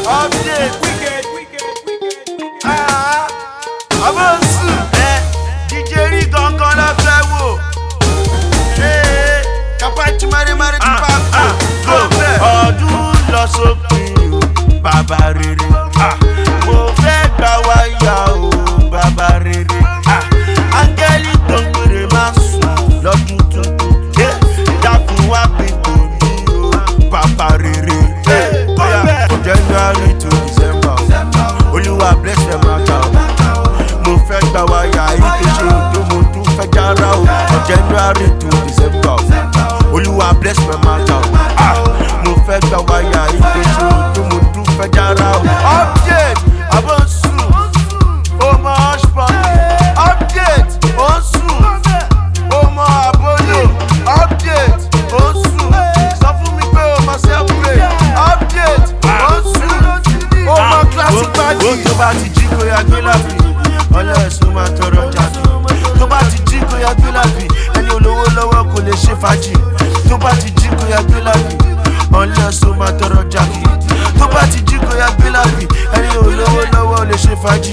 update. Abọ́sù DJ rí gangan lọ fẹ́ wò. Kapachi mari ti pa kò. Ọdún lọ sópin o, bàbá rere. Mo fẹ́ gbà wáyà o, bàbá rere. Áńgẹ́lì tó ń gbèrè máa sùn lọ́dún tuntun. Dákun wá pé kò ní o, bàbá rere. January to December, Olúwa bless them matter. Mo fẹ́ gbà wáyà èyí tó ṣe òdo mo tún fẹ́ jára o. January to December, Olúwa bless my matter. Mo fẹ́ gbà wáyà èyí tó ṣe òdo mo tún fẹ́ jára o. Update Abọ́sù, ọmọ Hushpuppi. Update Oṣù, ọmọ Apollo. Update Oṣù, sọ fún mi pé o máa self-play. Update Oṣù, ọmọ classic party. Tó bá ti jí kó yá gbé lábì, ọlọ́ọ̀sùn máa tọrọ jáde. Tó bá ti jí kó yá gbé lábì, ẹni olówó lọ́wọ́ kò lè ṣe fàájì. Tó bá ti jí kó yá gbé lábì, ọlọ́ọ̀sùn máa tọrọ jáde. Tó bá ti jí kó yá gbé lábì, ẹni olówó lọ́wọ́ lè ṣe fàájì.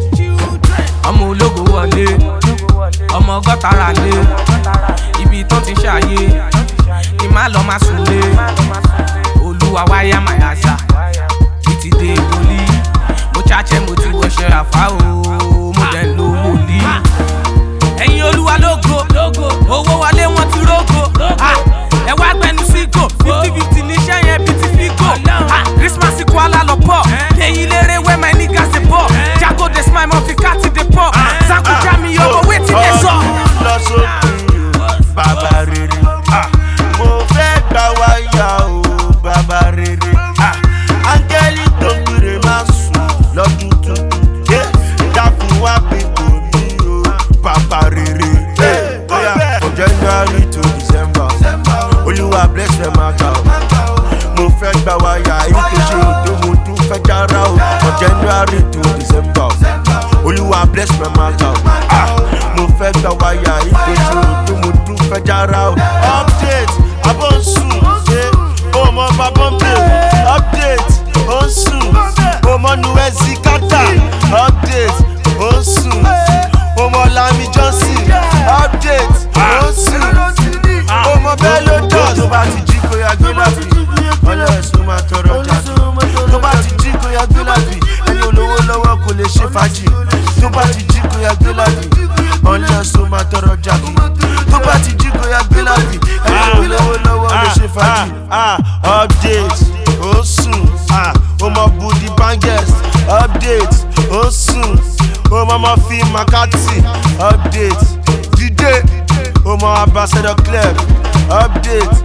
Ọmọ ológo wọlé, ọmọ gọ́tara lé, ibi tó ti ṣàyè, kí má lọ má sùn lé. Olúwa wáyà màyàsà, bí ti dé ìwòlí. Mo ṣàṣẹ mo ti wọṣẹ àfá o, mo dẹ̀ lo wòlí. Ẹ̀yin Olúwa lógo, owó wọlé wọn ti rógo. Ẹ wá gbẹnu sígò, 50-50 níṣẹ́ yẹn bí ti fígò. Christmas kó alálọ́pọ̀, lẹ́yìn lérè wẹ́ my niggas dey bọ̀. Jago dey smile, mo fi káàtì dey pọ̀. Zaku Jami yóò wetin dey sọ. Lọ sókè o, bàbá rere. Mo fẹ́ gbà wáyà o, bàbá rere. Áńgẹ́lì tó ń gbèrè máa sùn lọ́dún tuntun. Dákun wá pé kò ní o, bàbá rere. From January to December, Olúwa bless them matter. Mo fẹ́ gbà wáyà èyí tó ṣe òdo mo tún fẹ́ jára o. From January to December, Olúwa bless my matter. Mo fẹ́ gbà wáyà èyí tó ṣe òdo mo tún fẹ́ jára o. Update Abọ́sù, ọmọ Babọ́mbé. Update Oṣù, ọmọ Nuwezi Kata. Update Oṣù, ọmọ Lami Johnson. Update Oṣù, ọmọ Bello Dust. Tó bá ti jí kó yá gbé lábì, ọlọ́ọ̀sùn máa tọrọ jáde. Tó bá ti jí kó yá gbé lábì, ẹni olówó lọ́wọ́ kò lè ṣe fàájì. Tó bá ti jí kó yá gbé lábì, ọlọ́ọ̀sùn máa tọrọ jáde. Tó bá ti jí kó yá gbé lábì, ẹni olówó lọ́wọ́ lè ṣe fàájì. Update Oṣù, ọmọ Budi Bangers. Update Oṣù, ọmọ Murphy Makati. Update Dide, ọmọ Ambassador Club. Update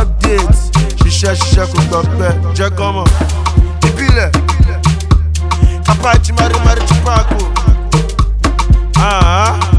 ṣiṣẹ́ kò gbọ́ pẹ́ jẹ́ kọ́mọ̀. Ìbílẹ̀ Kapachi mari ti pa kò.